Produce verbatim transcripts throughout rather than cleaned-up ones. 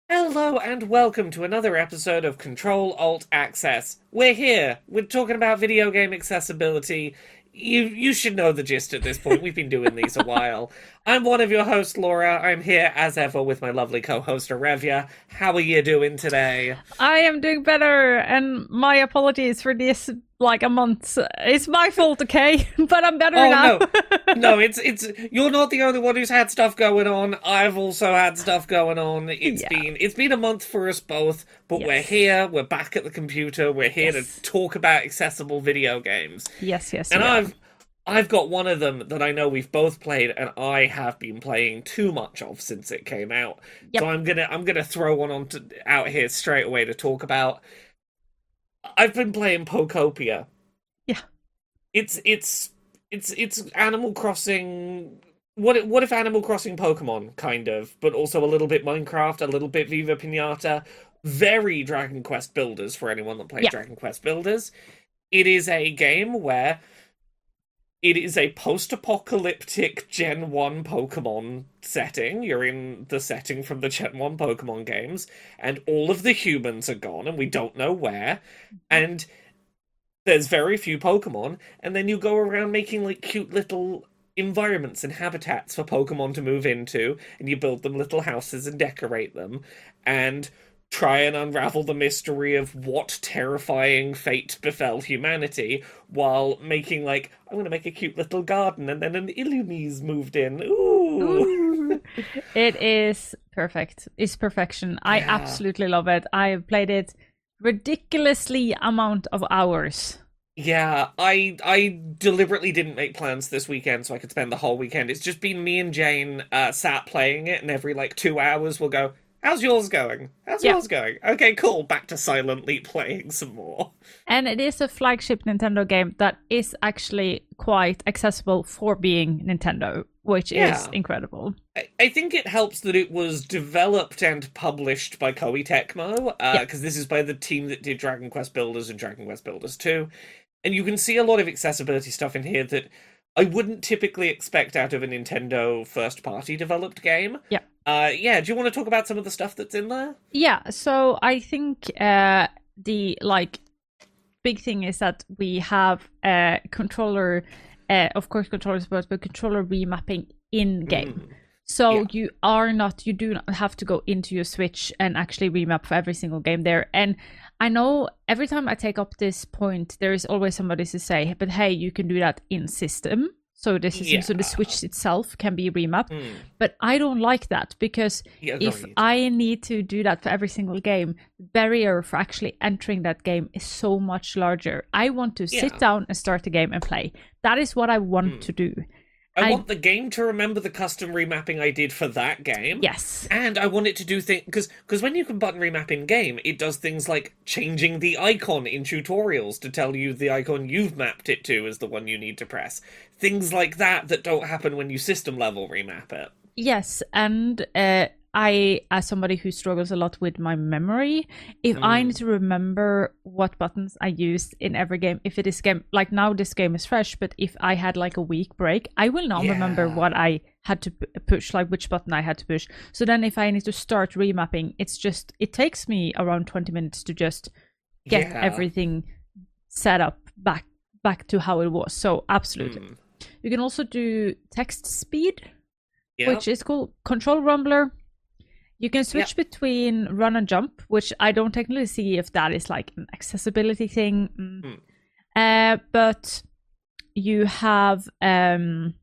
Hello and welcome to another episode of Control Alt Access. We're here. We're talking about video game accessibility. You you should know the gist at this point. We've been doing these a while. I'm one of your hosts, Laura. I'm here as ever with my lovely co-host Arevia. How are you doing today? I am doing better, and my apologies for this. Like a month, it's my fault, okay? But I'm better Oh now. no, no! It's it's you're not the only one who's had stuff going on. I've also had stuff going on. It's Yeah. been it's been a month for us both, but we're Yes. here. We're back at the computer. We're here Yes. to talk about accessible video games. Yes, yes, And yeah. I've I've got one of them that I know we've both played, and I have been playing too much of since it came out. Yep. So I'm gonna I'm gonna throw one on to, out here straight away to talk about. I've been playing Pokopia. Yeah. It's it's it's it's Animal Crossing. What if- what if Animal Crossing Pokemon kind of, but also a little bit Minecraft, a little bit Viva Pinata. Very Dragon Quest Builders for anyone that plays Yeah. Dragon Quest Builders. It is a game where it is a post-apocalyptic Gen one Pokemon setting. You're in the setting from the Gen one Pokemon games, and all of the humans are gone, and we don't know where. And there's very few Pokemon, and then you go around making like cute little environments and habitats for Pokemon to move into, and you build them little houses and decorate them, and try and unravel the mystery of what terrifying fate befell humanity while making like, I'm gonna make a cute little garden, and then an Illumise moved in. Ooh! Ooh. It is perfect. It's perfection. I Yeah. absolutely love it. I have played it ridiculously amount of hours. Yeah, I I deliberately didn't make plans this weekend so I could spend the whole weekend. It's just been me and Jane uh, sat playing it, and every like two hours we'll go, how's yours going? How's Yeah. yours going? Okay, cool. Back to silently playing some more. And it is a flagship Nintendo game that is actually quite accessible for being Nintendo, which Yeah. is incredible. I, I think it helps that it was developed and published by Koei Tecmo, Yeah. because this is by the team that did Dragon Quest Builders and Dragon Quest Builders two. And you can see a lot of accessibility stuff in here that I wouldn't typically expect out of a Nintendo first-party developed game. Yeah. Uh, yeah, do you want to talk about some of the stuff that's in there? Yeah, so I think uh, the like big thing is that we have a controller, uh, of course, controller support, but controller remapping in game. Mm. So Yeah. you are not, you do not have to go into your Switch and actually remap for every single game there. And I know every time I take up this point, there is always somebody to say, but hey, you can do that in system. So this is so the Yeah. Switch itself can be remapped. Mm. But I don't like that because Yeah, if agreed. I need to do that for every single game, the barrier for actually entering that game is so much larger. I want to sit Yeah. down and start the game and play. That is what I want Mm. to do. I, I- want the game to remember the custom remapping I did for that game. Yes. And I want it to do things, because because when you can button remap in game, it does things like changing the icon in tutorials to tell you the icon you've mapped it to is the one you need to press. Things like that that don't happen when you system level remap it. Yes, and uh, I, as somebody who struggles a lot with my memory, if I Mm. need to remember what buttons I used in every game, if it is game like now this game is fresh, but if I had like a week break, I will not remember Yeah. what I had to p- push, like which button I had to push. So then if I need to start remapping, it's just it takes me around twenty minutes to just get Yeah. everything set up back back to how it was. So absolutely. Mm. You can also do text speed, Yeah. which is cool. Control rumbler. You can switch between run and jump, which I don't technically see if that is like an accessibility thing. Mm. Hmm. Uh, but you have um,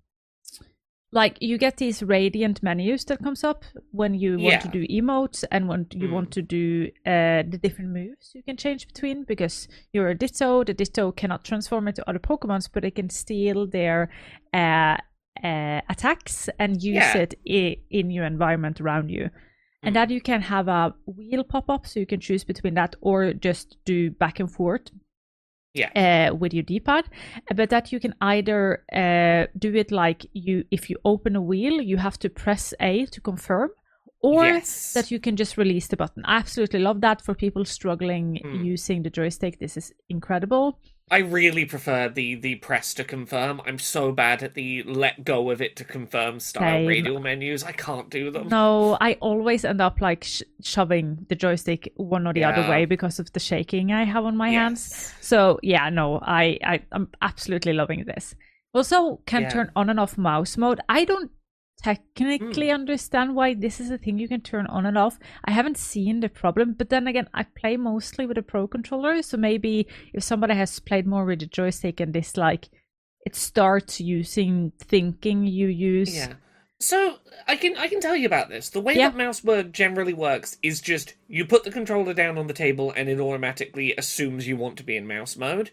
like you get these radiant menus that comes up when you want to Yeah. do emotes and when you Hmm. want to do uh, the different moves you can change between, because you're a Ditto. The Ditto cannot transform into other Pokemons, but it can steal their uh, uh, attacks and use Yeah. it I- in your environment around you. And Mm. that you can have a wheel pop up, so you can choose between that or just do back and forth Yeah. uh, with your D-pad. But that you can either uh, do it like you, if you open a wheel, you have to press A to confirm, or yes. that you can just release the button. I absolutely love that for people struggling Mm. using the joystick. This is incredible. I really prefer the the press to confirm. I'm so bad at the let go of it to confirm style Same. radial menus. I can't do them. No, I always end up like sh- shoving the joystick one or the other Yeah. way because of the shaking I have on my Yes. hands. So yeah, no, I, I I'm absolutely loving this. Also, can Yeah. turn on and off mouse mode. I don't technically Mm. understand why this is a thing you can turn on and off. I haven't seen the problem, but then again, I play mostly with a pro controller, so maybe if somebody has played more with the joystick and this like it starts using thinking you use. Yeah. So I can I can tell you about this. The way Yeah. that mouse mode generally works is just you put the controller down on the table and it automatically assumes you want to be in mouse mode.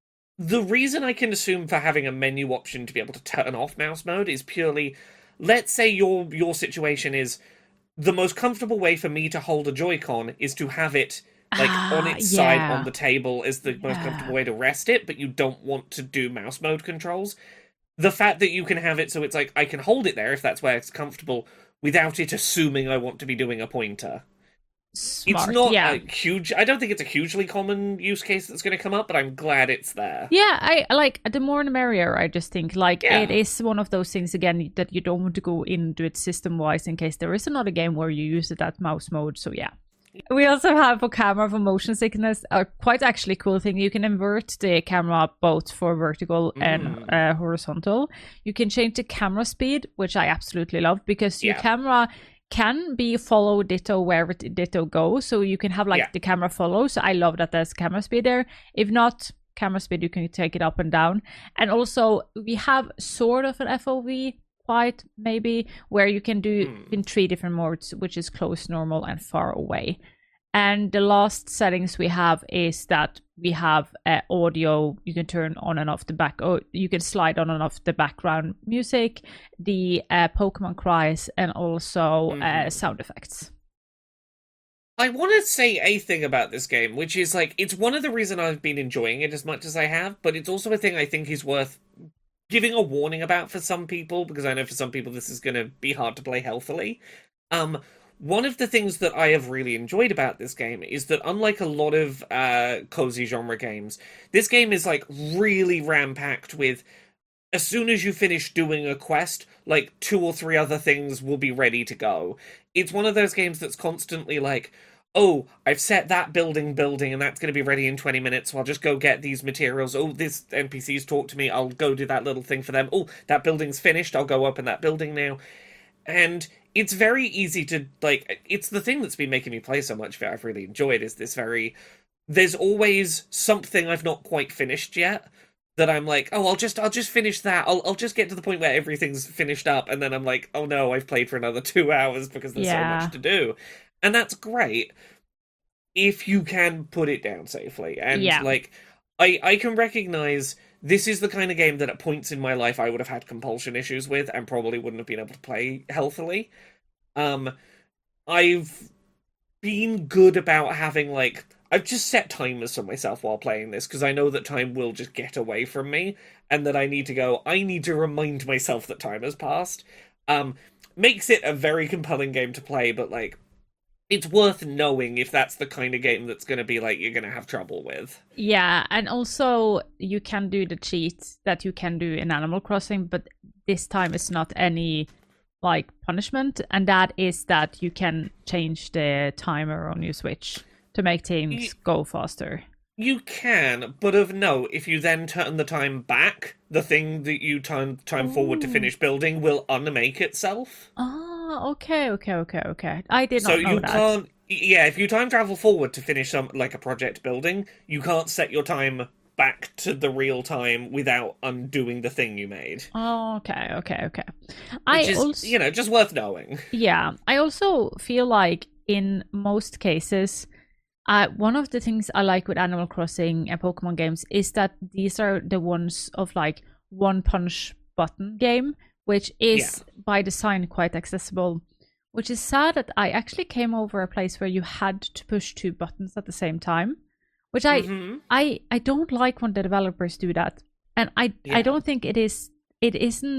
The reason I can assume for having a menu option to be able to turn off mouse mode is purely, let's say your your situation is the most comfortable way for me to hold a Joy-Con is to have it like Ah, on its side yeah. on the table is the most Yeah. comfortable way to rest it, but you don't want to do mouse mode controls. The fact that you can have it so it's like I can hold it there if that's where it's comfortable without it assuming I want to be doing a pointer. Smart. It's not yeah. a huge. I don't think it's a hugely common use case that's going to come up, but I'm glad it's there. Yeah, I like the more the merrier. I just think like Yeah. it is one of those things again that you don't want to go into it system wise in case there is another game where you use it at mouse mode. So yeah. We also have for camera for motion sickness a quite actually cool thing. You can invert the camera both for vertical and Mm. uh, horizontal. You can change the camera speed, which I absolutely love because your Yeah. camera can be follow ditto wherever it ditto goes. So you can have like Yeah. the camera follow. So I love that there's camera speed there. If not camera speed, you can take it up and down. And also we have sort of an F O V quite maybe where you can do Mm. in three different modes, which is close, normal, and far away. And the last settings we have is that we have uh, audio. You can turn on and off the back. Oh, you can slide on and off the background music, the uh, Pokemon cries, and also uh, Mhm. sound effects. I want to say a thing about this game, which is like it's one of the reasons I've been enjoying it as much as I have, but it's also a thing I think is worth giving a warning about for some people because I know for some people this is going to be hard to play healthily. Um. One of the things that I have really enjoyed about this game is that unlike a lot of uh, cozy genre games, this game is like really ram-packed with, as soon as you finish doing a quest, like two or three other things will be ready to go. It's one of those games that's constantly like, oh, I've set that building building and that's going to be ready in twenty minutes, so I'll just go get these materials. Oh, this N P C's talked to me, I'll go do that little thing for them. Oh, that building's finished, I'll go open that building now. And it's very easy to, like, it's the thing that's been making me play so much that I've really enjoyed is this very, there's always something I've not quite finished yet that I'm like, oh, I'll just, I'll just finish that. I'll, I'll just get to the point where everything's finished up. And then I'm like, oh no, I've played for another two hours because there's Yeah. so much to do. And that's great if you can put it down safely. And Yeah. like, I, I can recognize this is the kind of game that at points in my life I would have had compulsion issues with and probably wouldn't have been able to play healthily. Um, I've been good about having, like, I've just set timers for myself while playing this because I know that time will just get away from me and that I need to go, I need to remind myself that time has passed. Um, makes it a very compelling game to play, but, like, it's worth knowing if that's the kind of game that's going to be like you're going to have trouble with. Yeah, and also you can do the cheat that you can do in Animal Crossing, but this time it's not any like punishment, and that is that you can change the timer on your Switch to make things You- go faster. You can, but of note, if you then turn the time back, the thing that you turn time forward to Ooh. finish building will unmake itself. Ah, okay, okay, okay, okay. I did So not know you that. can't. Yeah, if you time travel forward to finish some like a project building, you can't set your time back to the real time without undoing the thing you made. Oh, okay, okay, okay. Which I is, also, you know, just worth knowing. yeah, I also feel like in most cases, uh, one of the things I like with Animal Crossing and Pokemon games is that these are the ones of like one punch button game, which is by design quite accessible. Which is sad that I actually came over a place where you had to push two buttons at the same time, which I Mhm. I I don't like when the developers do that, and I Yeah. I don't think it is it isn't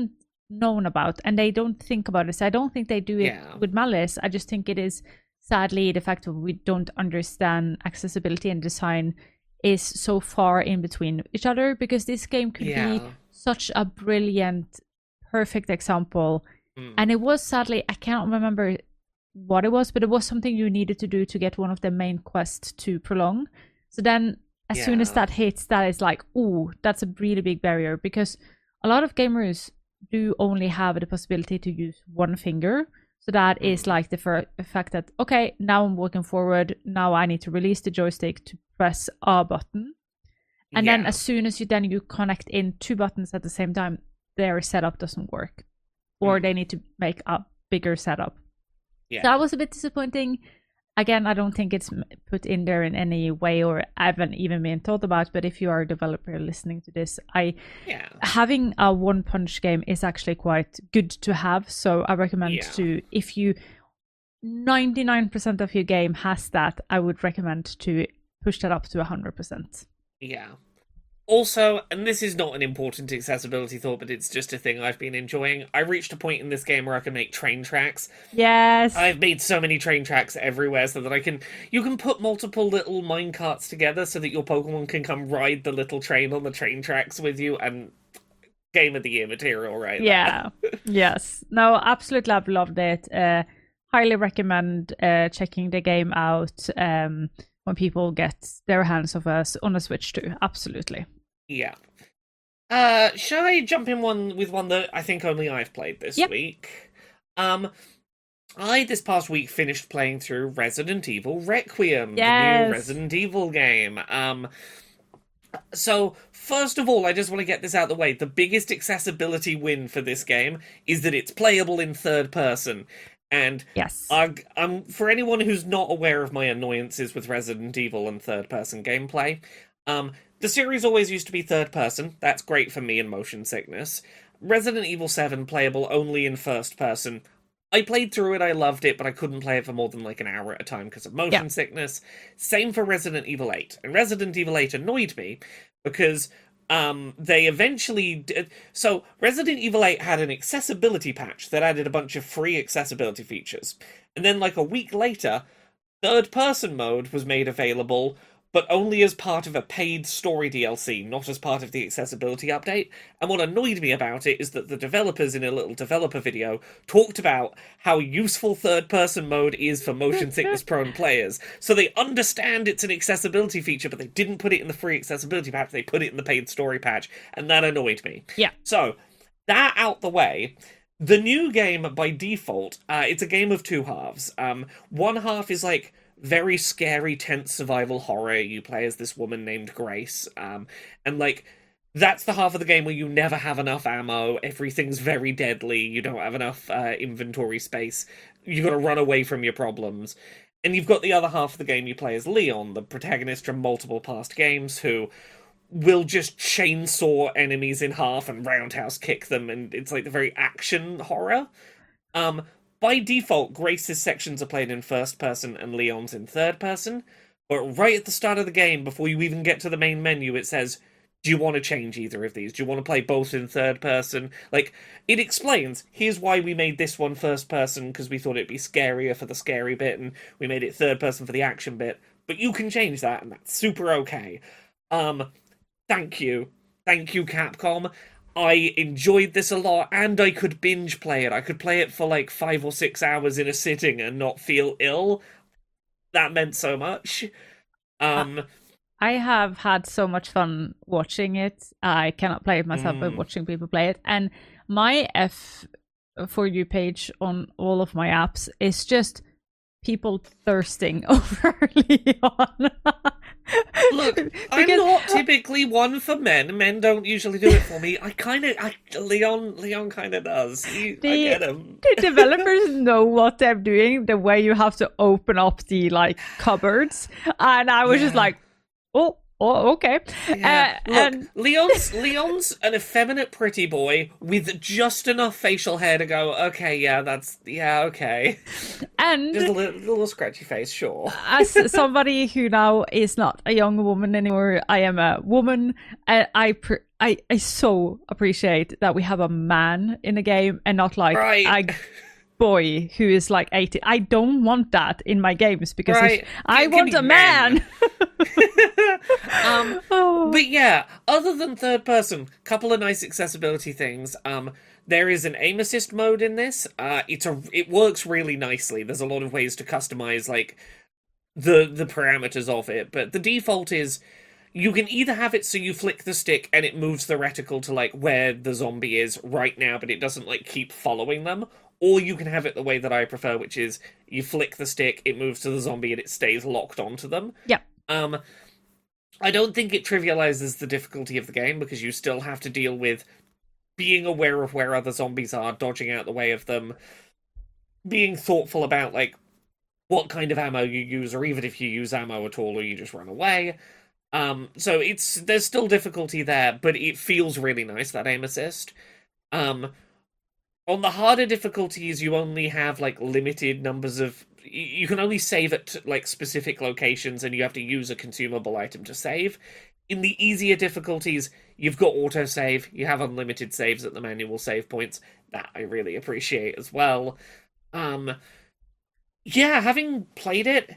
known about and they don't think about it. So I don't think they do it Yeah. with malice. I just think it is sadly the fact that we don't understand accessibility and design is so far in between each other, because this game could Yeah. be such a brilliant, perfect example. Mm. And it was sadly, I can't remember what it was, but it was something you needed to do to get one of the main quests to prolong. So then as soon as Yeah. that hits, that is like, ooh, that's a really big barrier, because a lot of gamers do only have the possibility to use one finger. So that is Mm. like the fir- fact that, okay, now I'm walking forward. Now I need to release the joystick to press a button. And then Yeah. as soon as you then you connect in two buttons at the same time, their setup doesn't work. Or Mm. they need to make a bigger setup. Yeah. So that was a bit disappointing. Again, I don't think it's m- put in there in any way or haven't even been thought about. But if you are a developer listening to this, I Yeah. having a one punch game is actually quite good to have. So I recommend Yeah. to, if you ninety-nine percent of your game has that, I would recommend to push that up to one hundred percent. Yeah. Also, and this is not an important accessibility thought, but it's just a thing I've been enjoying. I reached a point in this game where I can make train tracks. Yes. I've made so many train tracks everywhere so that I can... You can put multiple little mine carts together so that your Pokemon can come ride the little train on the train tracks with you, and game of the year material right Yeah. Yes. No, absolutely. I've loved it. Uh, highly recommend uh, checking the game out um, when people get their hands of us on a Switch too. Absolutely. Yeah. Uh, shall I jump in one with one that I think only I've played this Yep. week? Um, I, this past week, finished playing through Resident Evil Requiem, the Yes. new Resident Evil game. Um, so, first of all, I just want to get this out of the way. The biggest accessibility win for this game is that it's playable in third person. And Yes. I, um, for anyone who's not aware of my annoyances with Resident Evil and third-person gameplay, um, the series always used to be third-person. That's great for me in motion sickness. Resident Evil seven playable only in first-person. I played through it, I loved it, but I couldn't play it for more than like an hour at a time because of motion Yeah. sickness. Same for Resident Evil eight. And Resident Evil eight annoyed me because um, they eventually did... So, Resident Evil eight had an accessibility patch that added a bunch of free accessibility features. And then, like, a week later, third-person mode was made available, but only as part of a paid story D L C, not as part of the accessibility update. And what annoyed me about it is that the developers in a little developer video talked about how useful third-person mode is for motion sickness-prone players. So they understand it's an accessibility feature, but they didn't put it in the free accessibility patch, they put it in the paid story patch, and that annoyed me. Yeah. So, that out the way... The new game, by default, uh, it's a game of two halves. Um, one half is, like, very scary, tense survival horror. You play as this woman named Grace. Um, and, like, that's the half of the game where you never have enough ammo. Everything's very deadly. You don't have enough uh, inventory space. You gotta run away from your problems. And you've got the other half of the game you play as Leon, the protagonist from multiple past games, who will just chainsaw enemies in half and roundhouse kick them, and it's like the very action horror. Um, by default, Grace's sections are played in first person and Leon's in third person, but right at the start of the game, before you even get to the main menu, it says, do you want to change either of these? Do you want to play both in third person? Like, it explains, here's why we made this one first person, because we thought it'd be scarier for the scary bit, and we made it third person for the action bit, but you can change that, and that's super okay. Um... Thank you. Thank you, Capcom. I enjoyed this a lot, and I could binge play it. I could play it for like five or six hours in a sitting and not feel ill. That meant so much. Um, I have had so much fun watching it. I cannot play it myself, Mm. but watching people play it. And my F for you page on all of my apps is just people thirsting over Leon. Look, I'm Because- not typically one for men. Men don't usually do it for me. I kind of, I, Leon, Leon kind of does. He, I The- get him. The developers know what they're doing, the way you have to open up the like cupboards. And I was just Yeah. like, oh, Oh, okay. Yeah. Uh, Look, and Leon's Leon's an effeminate, pretty boy with just enough facial hair to go. Okay, yeah, that's yeah, okay. and Just a little, little scratchy face, sure. as somebody who now is not a young woman anymore, I am a woman. And I pr- I I so appreciate that we have a man in the game and not like Right. a boy who is like eighteen. I don't want that in my games because Right. if I Give- give want me a man. men. um, Oh. but yeah, other than third person, couple of nice accessibility things. Um, there is an aim assist mode in this. Uh, it's a it works really nicely. There's a lot of ways to customize like the the parameters of it, but the default is you can either have it so you flick the stick and it moves the reticle to like where the zombie is right now, but it doesn't like keep following them. Or you can have it the way that I prefer, which is you flick the stick, it moves to the zombie, and it stays locked onto them. Yeah. Um, I don't think it trivializes the difficulty of the game, because you still have to deal with being aware of where other zombies are, dodging out the way of them, being thoughtful about, like, what kind of ammo you use, or even if you use ammo at all, or you just run away. Um, so it's there's still difficulty there, but it feels really nice, that aim assist. Um... On the harder difficulties, you only have, like, limited numbers of... You can only save at, like, specific locations, and you have to use a consumable item to save. In the easier difficulties, you've got autosave, you have unlimited saves at the manual save points. That I really appreciate as well. Um, yeah, having played it,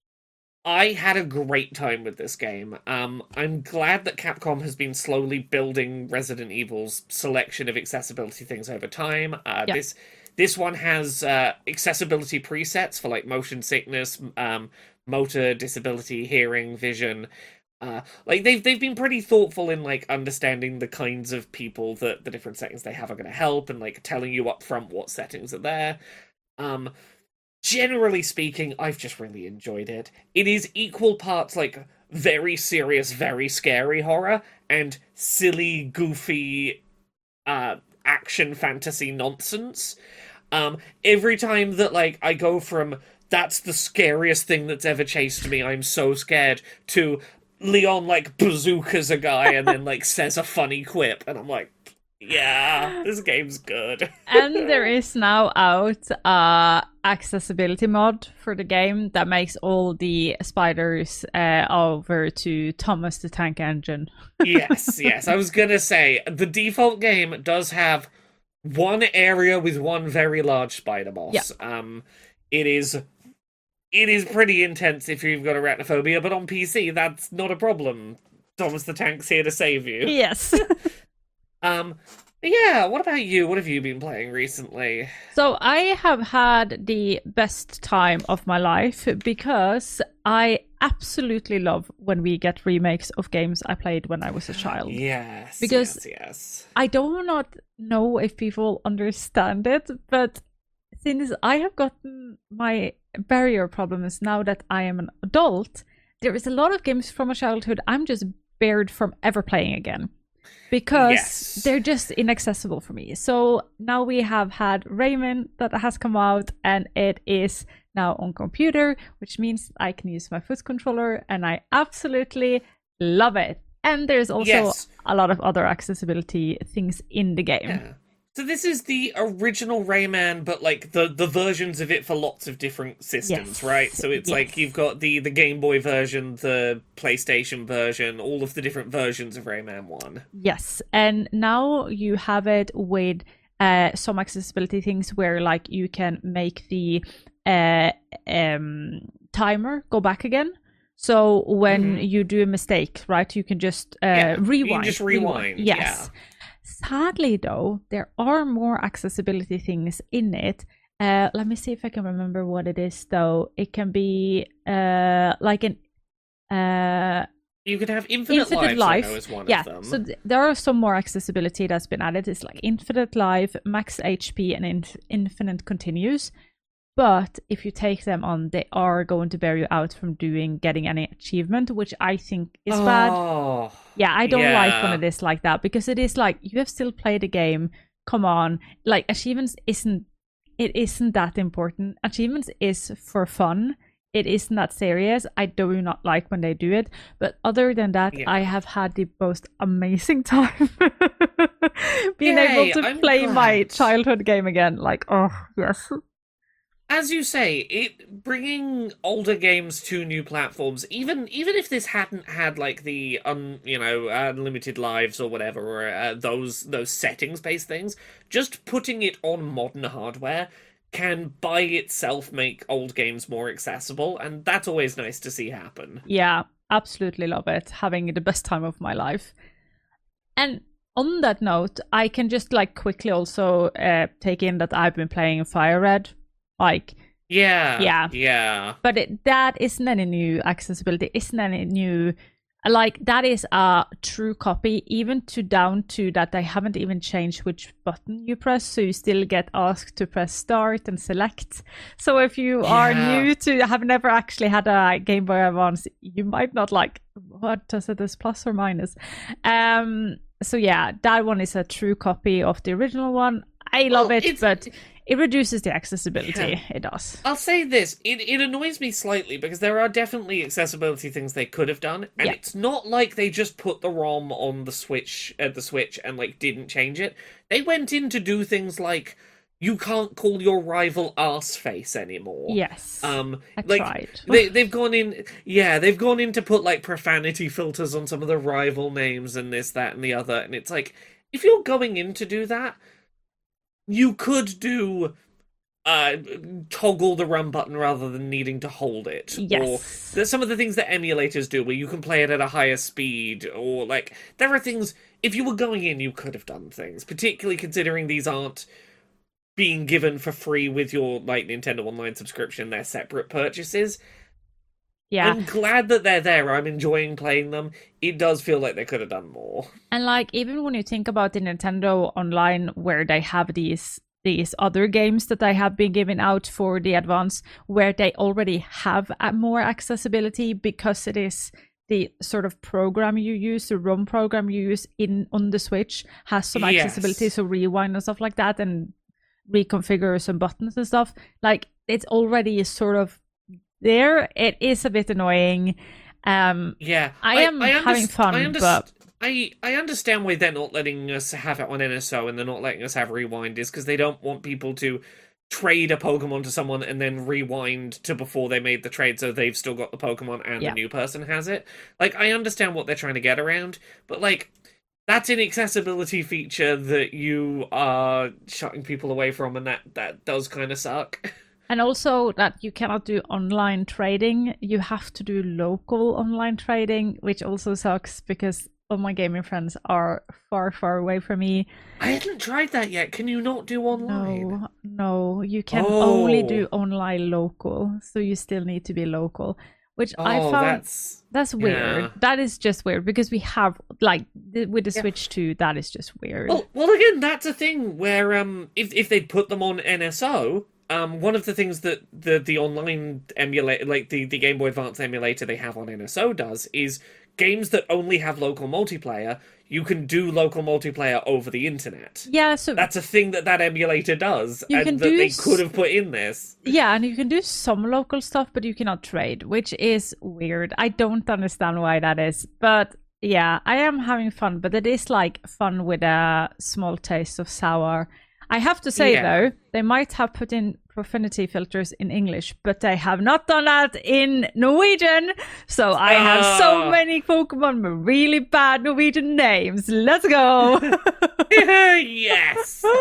I had a great time with this game. Um, I'm glad that Capcom has been slowly building Resident Evil's selection of accessibility things over time. Uh, Yeah. This this one has uh, accessibility presets for like motion sickness, um, motor disability, hearing, vision. Uh, like they've they've been pretty thoughtful in like understanding the kinds of people that the different settings they have are going to help, and like telling you up front what settings are there. Um, Generally speaking, I've just really enjoyed it. It is equal parts, like, very serious, very scary horror, and silly, goofy, uh, action fantasy nonsense. Um, every time that, like, I go from, that's the scariest thing that's ever chased me, I'm so scared, to Leon, like, bazookas a guy and then, like, says a funny quip, and I'm like, yeah, this game's good. And there is now out uh accessibility mod for the game that makes all the spiders uh over to Thomas the Tank Engine. Yes, yes. I was gonna say, the default game does have one area with one very large spider boss. Yeah. Um, it is... It is pretty intense if you've got arachnophobia, but on P C, that's not a problem. Thomas the Tank's here to save you. Yes. Um, yeah, what about you? What have you been playing recently? So I have had the best time of my life because I absolutely love when we get remakes of games I played when I was a child. Yes, Because- yes, yes. I do not know if people understand it, but since I have gotten my barrier problems now that I am an adult, there is a lot of games from my childhood I'm just barred from ever playing again. Because Yes. they're just inaccessible for me. So now we have had Rayman that has come out, and it is now on computer, which means I can use my foot controller, and I absolutely love it. And there's also Yes. a lot of other accessibility things in the game. Yeah. So this is the original Rayman, but like the, the versions of it for lots of different systems, Yes. right? So it's Yes. like you've got the, the Game Boy version, the PlayStation version, all of the different versions of Rayman one. Yes, and now you have it with uh, some accessibility things where like you can make the uh, um, timer go back again. So when Mhm. you do a mistake, right, you can just uh, Yeah, you rewind. can just rewind, Yes. Sadly, though, there are more accessibility things in it. Uh, let me see if I can remember what it is, though. It can be uh, like an uh, You can have infinite, Infinite lives, I life. know, is one yeah, of them. so th- there are some more accessibility that's been added. It's like infinite life, max H P, and inf- infinite continues. But if you take them on, they are going to bear you out from doing getting any achievement, which I think is bad. Oh, Yeah, I don't like when yeah. it is like that because it is like you have still played the game. Come on, like achievements isn't it isn't that important. Achievements is for fun. it isn't that serious. I do not like when they do it. But other than that, yeah. I have had the most amazing time being Yay, able to I'm play glad. my childhood game again. Like, oh, yes. As you say, it bringing older games to new platforms, even even if this hadn't had like the um you know unlimited lives or whatever, or uh, those those settings based things, just putting it on modern hardware can by itself make old games more accessible, and that's always nice to see happen. Yeah, absolutely love it. Having the best time of my life. And on that note, I can just like quickly also uh, take in that I've been playing Fire Red. Like, yeah, yeah, yeah. But it, that isn't any new accessibility. Isn't any new. Like, that is a true copy, even to down to that they haven't even changed which button you press, so you still get asked to press start and select. So if you yeah. are new to, have never actually had a Game Boy Advance, you might not like, what does it, is plus or minus? Um. So yeah, that one is a true copy of the original one. I love well, it, but... It reduces the accessibility, yeah. It does. I'll say this, it, it annoys me slightly, because there are definitely accessibility things they could have done, and yeah. it's not like they just put the ROM on the Switch, uh, the Switch and, like, didn't change it. They went in to do things like, you can't call your rival arseface anymore. Yes, um, I like, tried. they, they've gone in, yeah, they've gone in to put, like, profanity filters on some of the rival names and this, that, and the other, and it's like, if you're going in to do that, you could do uh, toggle the run button rather than needing to hold it. Yes. Or there's some of the things that emulators do where you can play it at a higher speed, or like, there are things, if you were going in, you could have done things, particularly considering these aren't being given for free with your, like, Nintendo Online subscription, they're separate purchases. Yeah. I'm glad that they're there. I'm enjoying playing them. It does feel like they could have done more. And like, even when you think about the Nintendo Online, where they have these these other games that they have been giving out for the Advance, where they already have a more accessibility because it is the sort of program you use, the ROM program you use in on the Switch has some yes. accessibility, so rewind and stuff like that, and reconfigure some buttons and stuff. Like, it's already sort of there. It is a bit annoying. Um, yeah, I, I am I underst- having fun, I underst- but I I understand why they're not letting us have it on N S O and they're not letting us have rewind is because they don't want people to trade a Pokemon to someone and then rewind to before they made the trade, so they've still got the Pokemon and yeah. the new person has it. Like, I understand what they're trying to get around, but like, that's an accessibility feature that you are shutting people away from, and that that does kind of suck. And also that you cannot do online trading. You have to do local online trading, which also sucks because all my gaming friends are far, far away from me. I haven't tried that yet. Can you not do online? No, no. You can oh. only do online local. So you still need to be local, which oh, I found that's, that's weird. Yeah. That is just weird because we have, like, with the yeah. Switch two, that is just weird. Well, well, again, that's a thing where um, if, if they'd put them on N S O... Um, one of the things that the the online emulator, like the, the Game Boy Advance emulator they have on N S O does, is games that only have local multiplayer, you can do local multiplayer over the internet. Yeah, so... That's a thing that that emulator does, you and can that do they could have put in this. Yeah, and you can do some local stuff, but you cannot trade, which is weird. I don't understand why that is, but... Yeah, I am having fun, but it is like fun with a small taste of sour. I have to say, yeah. though, they might have put in profanity filters in English, but they have not done that in Norwegian. So I uh. have so many Pokemon with really bad Norwegian names. Let's go! Yes!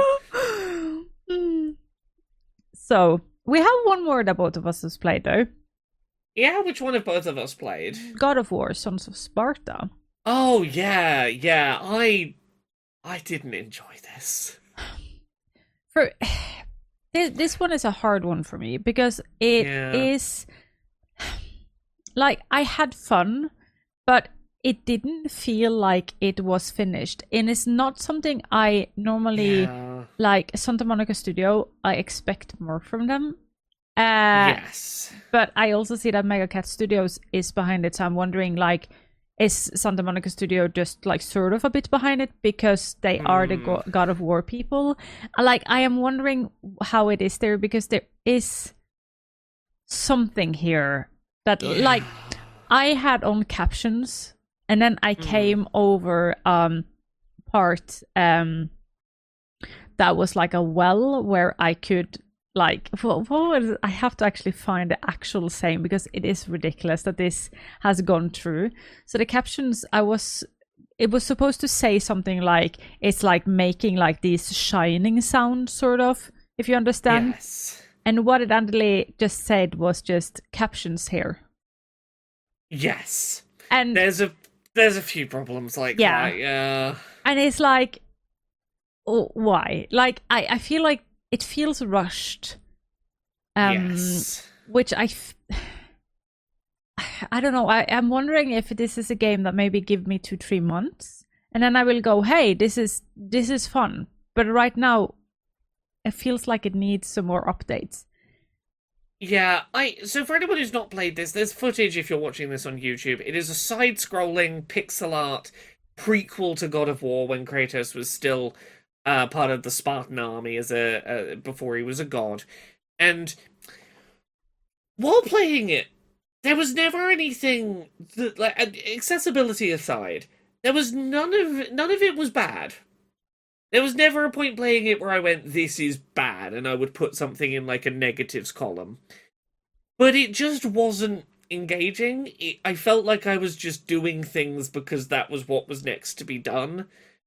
So, we have one more that both of us has played, though. Yeah, which one have both of us played? God of War, Sons of Sparta. Oh, yeah, yeah. I... I didn't enjoy this. For this, this one is a hard one for me because it yeah. is like I had fun, but it didn't feel like it was finished, and it's not something I normally yeah. like. Santa Monica Studio, I expect more from them. Uh, yes, but I also see that Mega Cat Studios is behind it, so I'm wondering, like, is Santa Monica Studio just like sort of a bit behind it because they mm. are the go- God of War people? Like, I am wondering how it is there because there is something here that, Yeah. like, I had on captions, and then I Mm. came over um part um that was like a well where I could like what, what was it? I have to actually find the actual saying because it is ridiculous that this has gone through. So the captions, I was it was supposed to say something like it's like making like these shining sounds, sort of, if you understand. Yes. And what it actually just said was just captions here. Yes. And There's a there's a few problems like Yeah. that. Yeah. and it's like, oh, why? Like I, I feel like it feels rushed. Um yes. which I f- I don't know. I, I'm wondering if this is a game that maybe give me two, three months, and then I will go, hey, this is this is fun. But right now, it feels like it needs some more updates. Yeah, I so for anyone who's not played this, there's footage if you're watching this on YouTube. It is a side-scrolling pixel art prequel to God of War when Kratos was still uh, part of the Spartan army as a uh, before he was a god. And while playing it, there was never anything that, like, accessibility aside, there was none of none of it was bad. There was never a point playing it where I went, this is bad, and I would put something in like a negatives column. But it just wasn't engaging. It, I felt like I was just doing things because that was what was next to be done.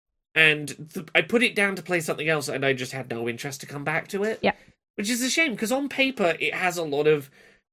And th- I put it down to play something else, and I just had no interest to come back to it. Yeah. Which is a shame, because on paper, it has a lot of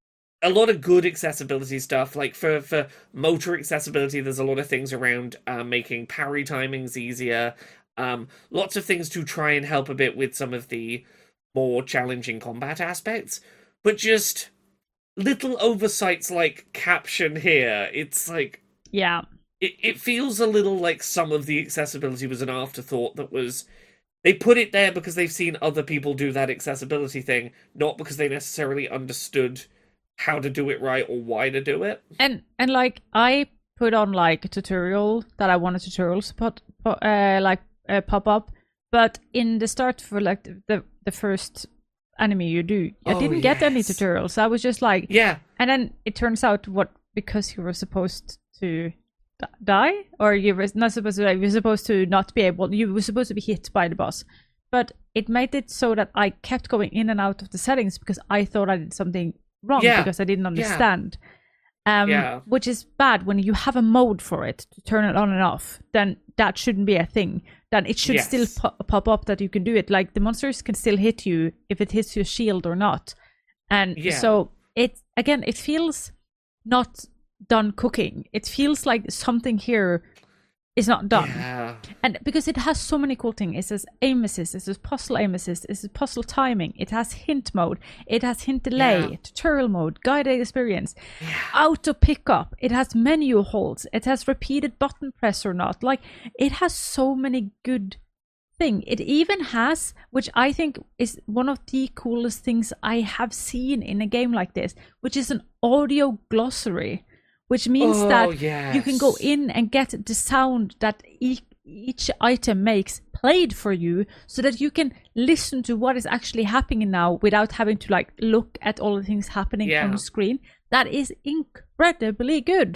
a lot of good accessibility stuff. Like for, for motor accessibility, there's a lot of things around uh, making parry timings easier. Um, lots of things to try and help a bit with some of the more challenging combat aspects, but just little oversights like caption here. It's like, Yeah. it, it feels a little like some of the accessibility was an afterthought that was, they put it there because they've seen other people do that accessibility thing, not because they necessarily understood how to do it right or why to do it. And and like I put on like a tutorial that I want a tutorial spot, uh, like uh, pop up, but in the start for like the the first anime you do, I Oh, didn't get any yes. tutorials. I was just like, Yeah, and then it turns out what because you were supposed to d- die, or you were not supposed to die, you were supposed to not be able, you were supposed to be hit by the boss, but it made it so that I kept going in and out of the settings because I thought I did something wrong Yeah. because I didn't understand. Um, Yeah. which is bad when you have a mode for it to turn it on and off. Then that shouldn't be a thing. Then it should Yes. still po- pop up that you can do it. Like the monsters can still hit you if it hits your shield or not. And Yeah. so it again, it feels not done cooking. It feels like something here is not done. Yeah. And because it has so many cool things, it says aim assist, it says puzzle aim assist, it says puzzle timing, it has hint mode, it has hint delay, Yeah. tutorial mode, guided experience, Yeah. auto pickup, it has menu holds, it has repeated button press or not. Like it has so many good things. It even has, which I think is one of the coolest things I have seen in a game like this, which is an audio glossary. Which means Oh, that yes. you can go in and get the sound that each, each item makes played for you so that you can listen to what is actually happening now without having to like look at all the things happening Yeah. on the screen. That is incredibly good.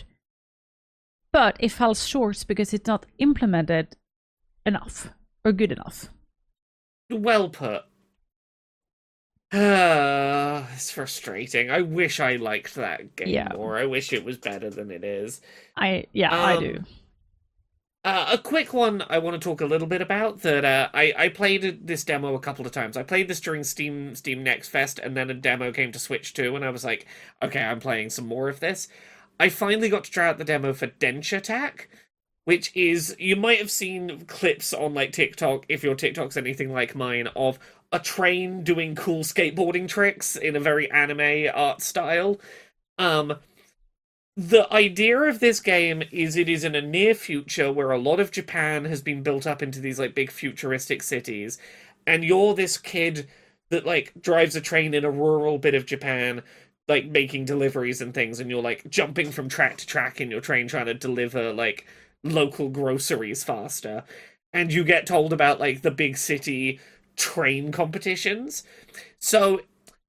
But it falls short because it's not implemented enough or good enough. Well put. Uh, it's frustrating. I wish I liked that game Yeah. more. I wish it was better than it is. I yeah, I Um, do. Uh, a quick one I want to talk a little bit about that uh, I, I played this demo a couple of times. I played this during Steam Steam Next Fest, and then a demo came to Switch too, and I was like, okay, I'm playing some more of this. I finally got to try out the demo for Dench Attack, which is, you might have seen clips on like TikTok, if your TikTok's anything like mine, of a train doing cool skateboarding tricks in a very anime art style. Um, the idea of this game is it is in a near future where a lot of Japan has been built up into these like big futuristic cities, and you're this kid that like drives a train in a rural bit of Japan, like making deliveries and things, and you're like jumping from track to track in your train trying to deliver like local groceries faster, and you get told about like the big city train competitions. So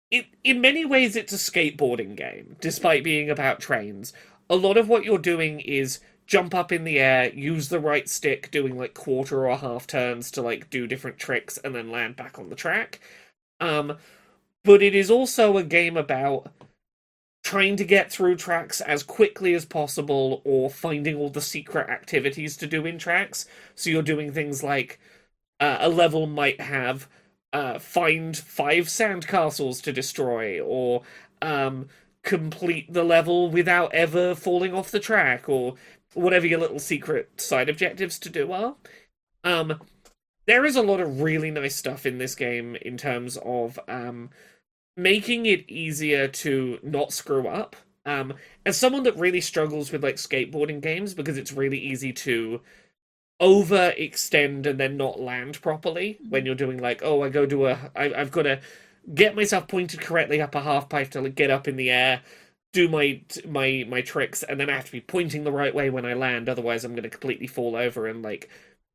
it, in many ways, it's a skateboarding game, despite being about trains. A lot of what you're doing is jump up in the air, use the right stick, doing like quarter or half turns to like do different tricks, and then land back on the track. Um, but it is also a game about trying to get through tracks as quickly as possible or finding all the secret activities to do in tracks. So you're doing things like uh, a level might have uh, find five sandcastles to destroy, or um, complete the level without ever falling off the track, or whatever your little secret side objectives to do are. Um, there is a lot of really nice stuff in this game in terms of um, making it easier to not screw up. Um, as someone that really struggles with like skateboarding games, because it's really easy to overextend and then not land properly when you're doing like, oh, I go do a, I, I've got to get myself pointed correctly up a half pipe to like get up in the air, do my my my tricks, and then I have to be pointing the right way when I land, otherwise I'm going to completely fall over. And like,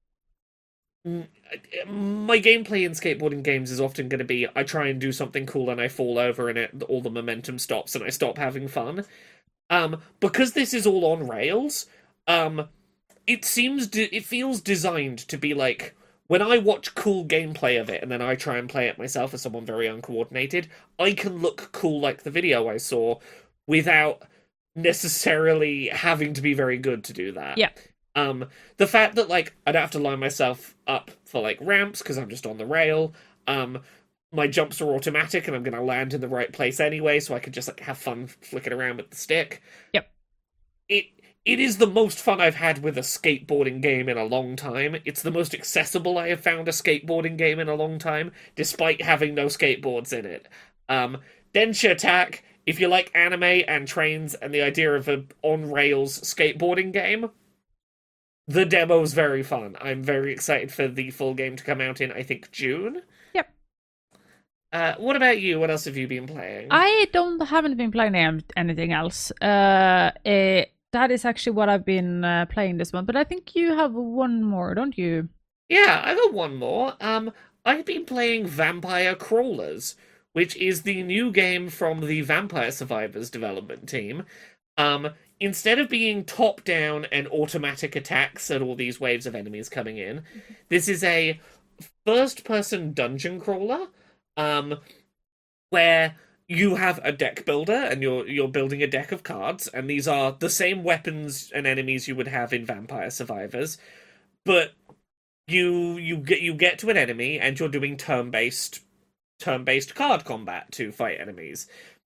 my gameplay in skateboarding games is often going to be I try and do something cool and I fall over and it, all the momentum stops and I stop having fun. Um, because this is all on rails, um, it seems de- it feels designed to be like, when I watch cool gameplay of it and then I try and play it myself as someone very uncoordinated, I can look cool like the video I saw without necessarily having to be very good to do that. Yeah. Um, the fact that, like, I don't have to line myself up for, like, ramps because I'm just on the rail. Um, my jumps are automatic and I'm going to land in the right place anyway, so I can just, like, have fun flicking around with the stick. Yep. It It is the most fun I've had with a skateboarding game in a long time. It's the most accessible I have found a skateboarding game in a long time, despite having no skateboards in it. Um, Densha Attack, if you like anime and trains and the idea of an on-rails skateboarding game, the demo's very fun. I'm very excited for the full game to come out in, I think, June. Yep. Uh, what about you? What else have you been playing? I don't haven't been playing anything else. Uh, eh, that is actually what I've been uh, playing this month. But I think you have one more, don't you? Yeah, I got one more. Um, I've been playing Vampire Crawlers, which is the new game from the Vampire Survivors development team. Um, instead of being top-down and automatic attacks at all these waves of enemies coming in, mm-hmm. this is a first-person dungeon crawler, um, where you have a deck builder and you're you're building a deck of cards, and these are the same weapons and enemies you would have in Vampire Survivors, but you you get you get to an enemy and you're doing turn-based turn-based card combat to fight enemies.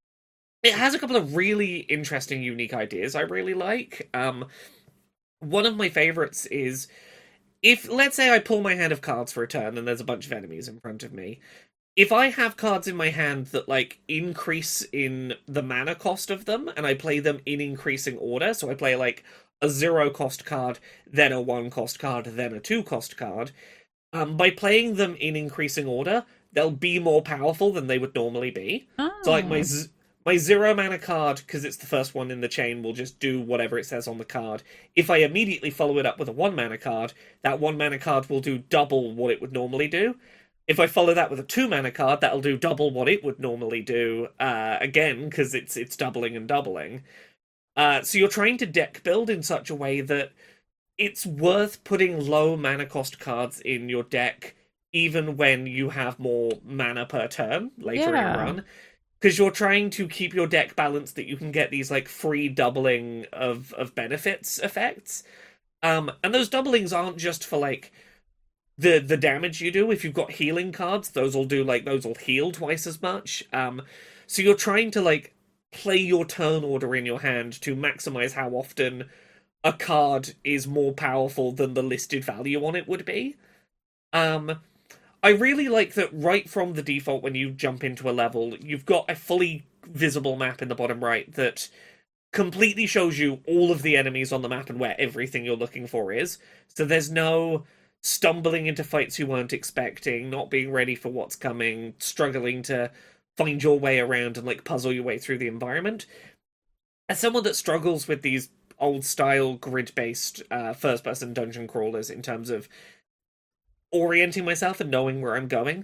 It has a couple of really interesting, unique ideas I really like. Um, one of my favorites is, if, let's say I pull my hand of cards for a turn and there's a bunch of enemies in front of me, if I have cards in my hand that, like, increase in the mana cost of them, and I play them in increasing order, so I play, like, a zero-cost card, then a one-cost card, then a two-cost card, um, by playing them in increasing order, they'll be more powerful than they would normally be. Oh. So, like, my... Z- My zero mana card, because it's the first one in the chain, will just do whatever it says on the card. If I immediately follow it up with a one mana card, that one mana card will do double what it would normally do. If I follow that with a two mana card, that'll do double what it would normally do, uh, again, because it's it's doubling and doubling. Uh, so you're trying to deck build in such a way that it's worth putting low mana cost cards in your deck, even when you have more mana per turn later yeah. in a run. Because you're trying to keep your deck balanced that you can get these, like, free doubling of, of benefits effects. Um, and those doublings aren't just for, like, the the damage you do. If you've got healing cards, those will do, like, those will heal twice as much. Um, so you're trying to, like, play your turn order in your hand to maximize how often a card is more powerful than the listed value on it would be. Um... I really like that right from the default when you jump into a level, you've got a fully visible map in the bottom right that completely shows you all of the enemies on the map and where everything you're looking for is. So there's no stumbling into fights you weren't expecting, not being ready for what's coming, struggling to find your way around and, like, puzzle your way through the environment. As someone that struggles with these old-style grid-based uh, first-person dungeon crawlers in terms of orienting myself and knowing where I'm going,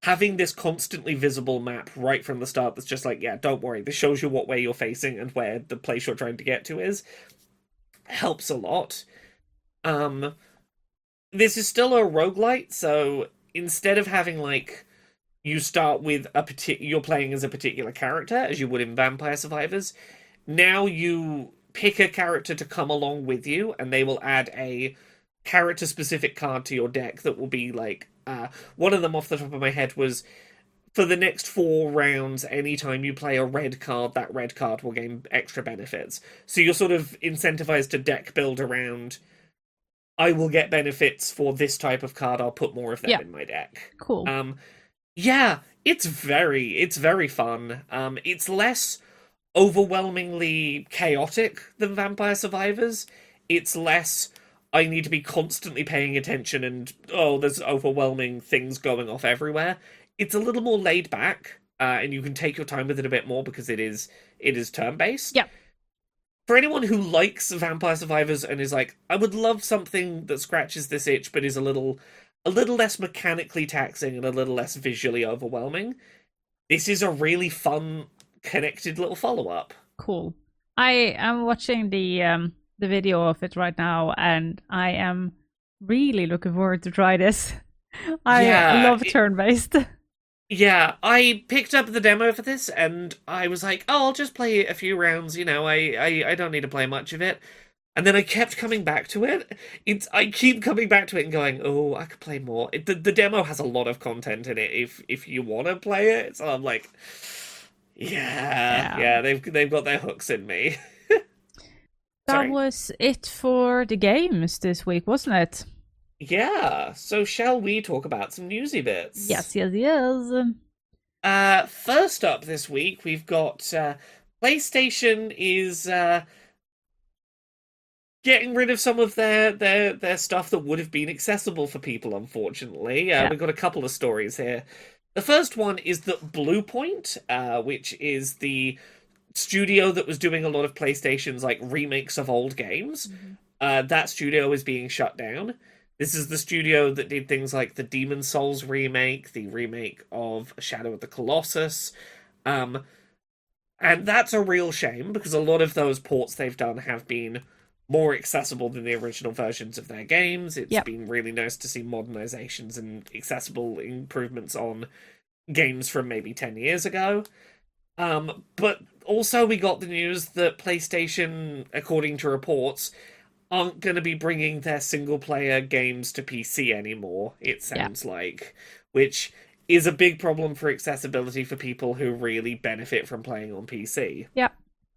having this constantly visible map right from the start that's just like, yeah, don't worry, this shows you what way you're facing and where the place you're trying to get to is, helps a lot. Um, this is still a roguelite, so instead of having, like, you start with a particular, you're playing as a particular character, as you would in Vampire Survivors, now you pick a character to come along with you, and they will add a character-specific card to your deck that will be, like, Uh, one of them off the top of my head was, for the next four rounds, anytime you play a red card, that red card will gain extra benefits. So you're sort of incentivized to deck build around, I will get benefits for this type of card, I'll put more of them yeah. in my deck. Cool. Um, yeah, it's very, it's very fun. Um, it's less overwhelmingly chaotic than Vampire Survivors. It's less, I need to be constantly paying attention and, oh, there's overwhelming things going off everywhere. It's a little more laid back, uh, and you can take your time with it a bit more because it is it is turn-based. Yeah. For anyone who likes Vampire Survivors and is like, I would love something that scratches this itch but is a little a little less mechanically taxing and a little less visually overwhelming, this is a really fun, connected little follow-up. Cool. I am watching the... Um... the video of it right now, and I am really looking forward to try this. I yeah, love it, turn-based. Yeah, I picked up the demo for this, and I was like, oh, I'll just play a few rounds, you know, I, I, I don't need to play much of it. And then I kept coming back to it. It's I keep coming back to it and going, oh, I could play more. It, the, the demo has a lot of content in it if if you want to play it. So I'm like, yeah, yeah, yeah they've, they've got their hooks in me. That was it for the games this week, wasn't it? Yeah, so shall we talk about some newsy bits? Yes, yes, yes. Uh, first up this week, we've got uh, PlayStation is uh, getting rid of some of their, their, their stuff that would have been accessible for people, unfortunately. Uh, yeah. We've got a couple of stories here. The first one is that Bluepoint, uh, which is the studio that was doing a lot of PlayStation's like remakes of old games, mm-hmm. uh, that studio is being shut down. This is the studio that did things like the Demon's Souls remake, the remake of Shadow of the Colossus, um, and that's a real shame because a lot of those ports they've done have been more accessible than the original versions of their games. It's yep. been really nice to see modernizations and accessible improvements on games from maybe ten years ago. Um, but also we got the news that PlayStation, according to reports, aren't going to be bringing their single-player games to P C anymore, it sounds yeah. like. Which is a big problem for accessibility for people who really benefit from playing on P C. Yeah.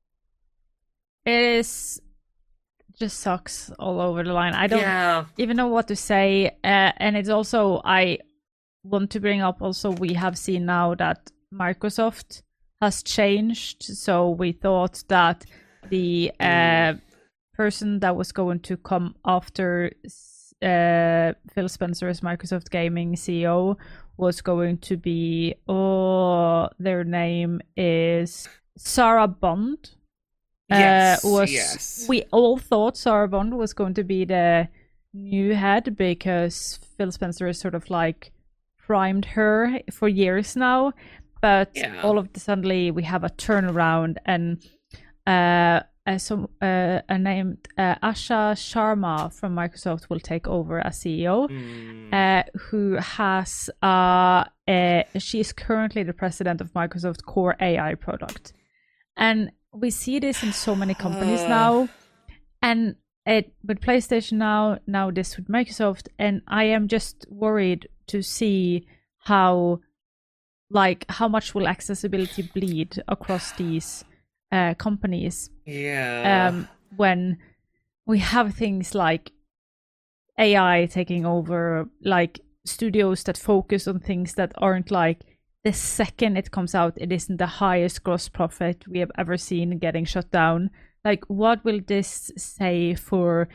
It is... just sucks all over the line. I don't yeah. even know what to say. Uh, and it's also... I want to bring up also, we have seen now that Microsoft has changed, so we thought that the uh, person that was going to come after uh, Phil Spencer as Microsoft Gaming C E O was going to be, oh, their name is Sarah Bond. Yes, uh, was, yes. We all thought Sarah Bond was going to be the new head because Phil Spencer is sort of like primed her for years now. But yeah. all of a sudden we have a turnaround, and uh, uh, some uh, a named uh, Asha Sharma from Microsoft will take over as C E O. Mm. Uh, who has uh, uh, she is currently the president of Microsoft Core A I product, and we see this in so many companies now, and it with PlayStation now, now this with Microsoft, and I am just worried to see how. Like, how much will accessibility bleed across these uh, companies? Yeah. Um, when we have things like A I taking over, like studios that focus on things that aren't like the second it comes out, it isn't the highest gross profit we have ever seen getting shut down. Like, what will this say for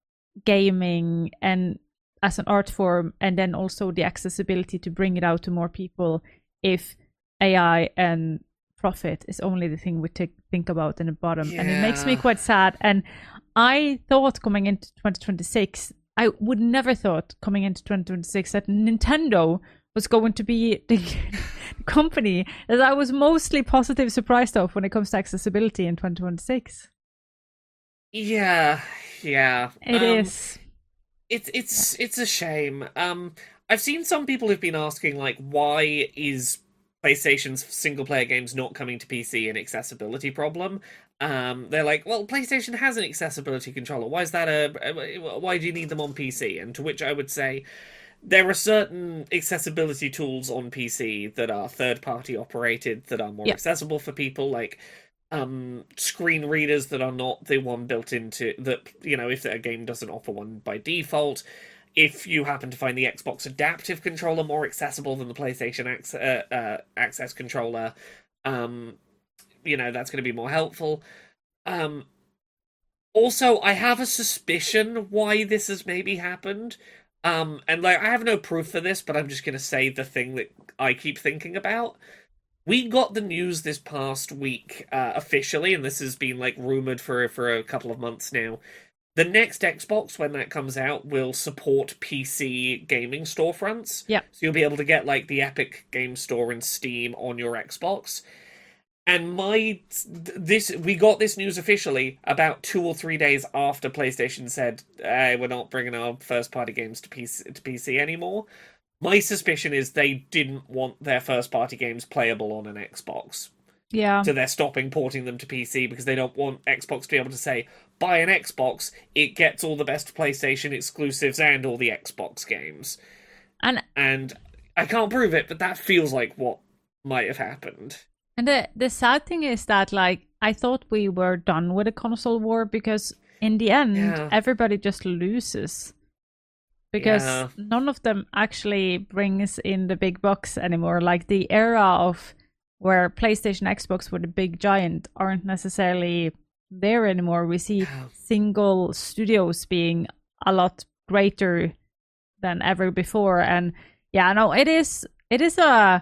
gaming and as an art form, and then also the accessibility to bring it out to more people? If A I and profit is only the thing we t- think about in the bottom. Yeah. And it makes me quite sad. And I thought coming into twenty twenty-six, I would never thought coming into twenty twenty-six that Nintendo was going to be the company that I was mostly positive surprised of when it comes to accessibility in twenty twenty-six. Yeah, yeah. It um, is. It's it's it's a shame. Um, I've seen some people who've been asking like, why is PlayStation's single player games not coming to P C an accessibility problem? Um, they're like, well, PlayStation has an accessibility controller. Why is that a? Why do you need them on P C? And to which I would say, there are certain accessibility tools on P C that are third party operated that are more Yep. accessible for people, like um screen readers that are not the one built into that, you know, if a game doesn't offer one by default. If you happen to find the Xbox adaptive controller more accessible than the PlayStation Access, uh, uh, Access controller, um you know, that's going to be more helpful. Um also, I have a suspicion why this has maybe happened. Um and like, I have no proof for this, but I'm just going to say the thing that I keep thinking about. We got the news this past week, uh, officially, and this has been like rumored for for a couple of months now. The next Xbox, when that comes out, will support P C gaming storefronts. Yeah. So you'll be able to get like the Epic Game Store and Steam on your Xbox. And my this we got this news officially about two or three days after PlayStation said, hey, we're not bringing our first party games to P C to P C anymore. My suspicion is they didn't want their first-party games playable on an Xbox. Yeah. So they're stopping porting them to P C because they don't want Xbox to be able to say, buy an Xbox, it gets all the best PlayStation exclusives and all the Xbox games. And and I can't prove it, but that feels like what might have happened. And the the sad thing is that, like, I thought we were done with the console war because in the end, Yeah. everybody just loses. Because Yeah. none of them actually brings in the big bucks anymore. Like, the era of where PlayStation, Xbox were the big giant aren't necessarily there anymore. We see Yeah. single studios being a lot greater than ever before. And yeah, no, it is it is a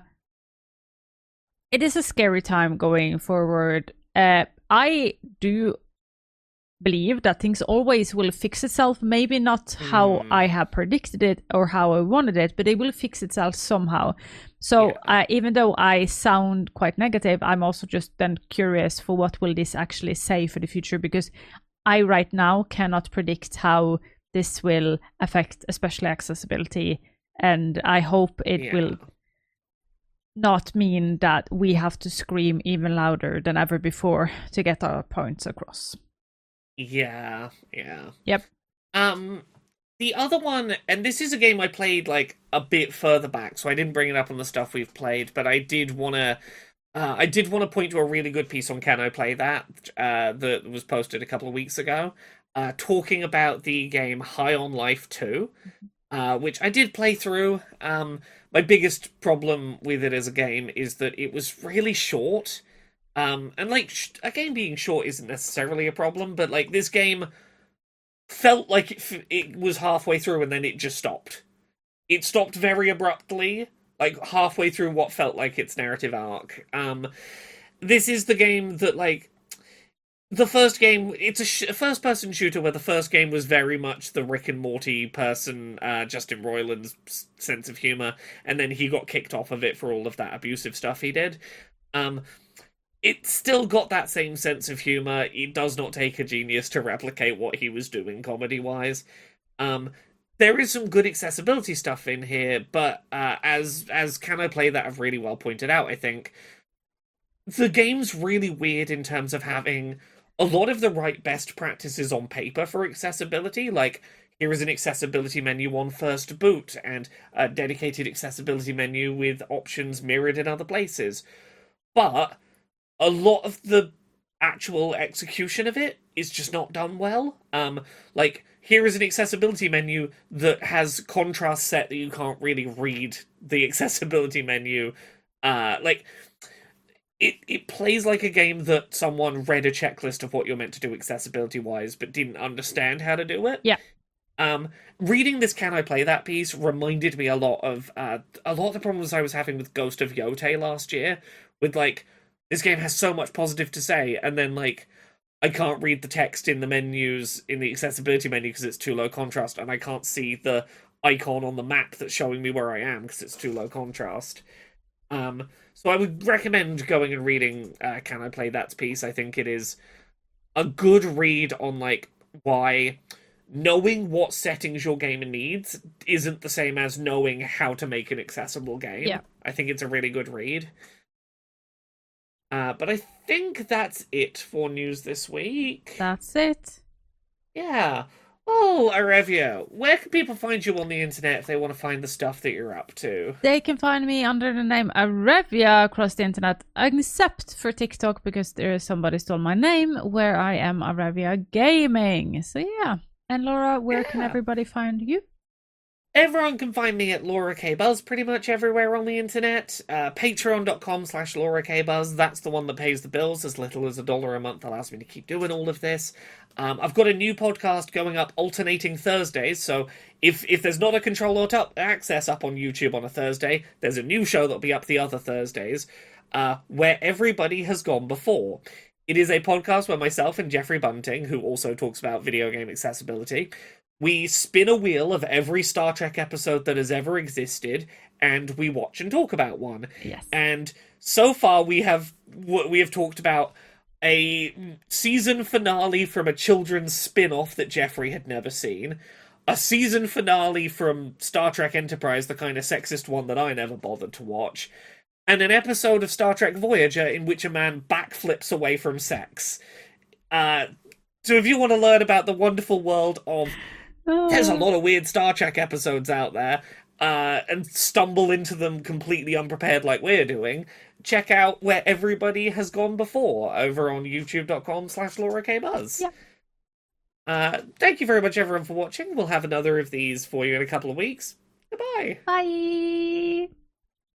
it is a scary time going forward. Uh, I do believe that things always will fix itself. Maybe not how Mm. I have predicted it or how I wanted it, but it will fix itself somehow. So Yeah. uh, even though I sound quite negative, I'm also just then curious for what will this actually say for the future, because I right now cannot predict how this will affect especially accessibility, and I hope it Yeah. will not mean that we have to scream even louder than ever before to get our points across. Yeah, yeah. Yep. Um, the other one, and this is a game I played like a bit further back, so I didn't bring it up on the stuff we've played, but I did want to, uh, I did want to point to a really good piece on Can I Play That, uh, that was posted a couple of weeks ago, uh, talking about the game High on Life two, uh, which I did play through. Um, my biggest problem with it as a game is that it was really short. Um, and like sh- a game being short isn't necessarily a problem, but like this game felt like it, f- it was halfway through and then it just stopped. It stopped very abruptly, like halfway through what felt like its narrative arc. Um, this is the game that like the first game. It's a, sh- a first-person shooter where the first game was very much the Rick and Morty person, uh, Justin Roiland's s- sense of humor, and then he got kicked off of it for all of that abusive stuff he did. Um. It's still got that same sense of humor. It does not take a genius to replicate what he was doing comedy-wise. Um, there is some good accessibility stuff in here, but uh, as as Can I Play That have really well pointed out, I think the game's really weird in terms of having a lot of the right best practices on paper for accessibility. Like, here is an accessibility menu on first boot, and a dedicated accessibility menu with options mirrored in other places. But a lot of the actual execution of it is just not done well. Um, like, here is an accessibility menu that has contrast set that you can't really read the accessibility menu. Uh, like, it, it plays like a game that someone read a checklist of what you're meant to do accessibility-wise, but didn't understand how to do it. Yeah. Um, reading this Can I Play That piece reminded me a lot of uh, a lot of the problems I was having with Ghost of Yotei last year, with, like, this game has so much positive to say, and then, like, I can't read the text in the menus, in the accessibility menu, because it's too low contrast, and I can't see the icon on the map that's showing me where I am because it's too low contrast. Um, so I would recommend going and reading uh, Can I Play That's piece. I think it is a good read on like why knowing what settings your game needs isn't the same as knowing how to make an accessible game. Yeah. I think it's a really good read. Uh, but I think that's it for news this week. That's it. Yeah. Oh, Arevia, where can people find you on the internet if they want to find the stuff that you're up to? They can find me under the name Arevia across the internet, except for TikTok because there is somebody stole my name, where I am Arevia Gaming. So yeah. And Laura, where yeah. can everybody find you? Everyone can find me at Laura K Buzz pretty much everywhere on the internet. Uh, Patreon.com slash Laura K Buzz. That's the one that pays the bills. As little as a dollar a month allows me to keep doing all of this. Um, I've got a new podcast going up alternating Thursdays, so if if there's not a Control Alt up Access up on YouTube on a Thursday, there's a new show that'll be up the other Thursdays, uh, where everybody has gone before. It is a podcast where myself and Jeffrey Bunting, who also talks about video game accessibility, we spin a wheel of every Star Trek episode that has ever existed, and we watch and talk about one. Yes. And so far we have we have talked about a season finale from a children's spin-off that Jeffrey had never seen, a season finale from Star Trek Enterprise, the kind of sexist one that I never bothered to watch, and an episode of Star Trek Voyager in which a man backflips away from sex. Uh, so if you want to learn about the wonderful world of oh. there's a lot of weird Star Trek episodes out there, uh, and stumble into them completely unprepared like we're doing, check out Where Everybody Has Gone Before over on youtube.com slash Laura K Buzz. Yeah. Uh, thank you very much, everyone, for watching. We'll have another of these for you in a couple of weeks. Goodbye. Bye.